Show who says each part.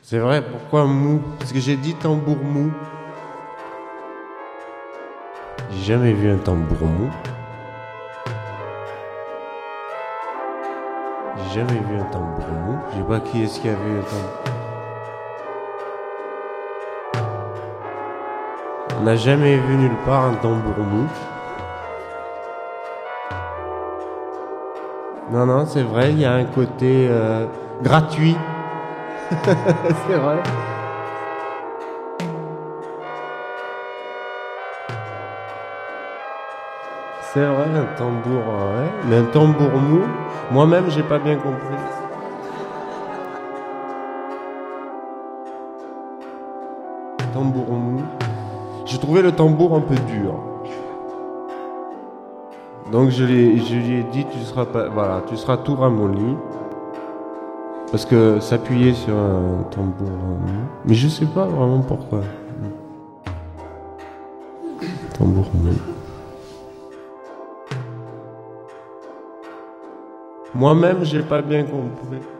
Speaker 1: C'est vrai, pourquoi mou? Parce que j'ai dit tambour mou. J'ai jamais vu un tambour mou. J'ai jamais vu un tambour mou. Je sais pas qui est-ce qui a vu un tambour. On n'a jamais vu nulle part un tambour mou. Non, non, c'est vrai, il y a un côté gratuit. C'est vrai. C'est vrai, un tambour, ouais. Mais un tambour mou, moi-même, j'ai pas bien compris. Tambour mou. J'ai trouvé le tambour un peu dur. Donc je lui ai dit, tu seras pas, voilà, tu seras tout ramolli. Parce que s'appuyer sur un tambour mou. Mais je sais pas vraiment pourquoi. Tambour mou. Moi-même, j'ai pas bien compris.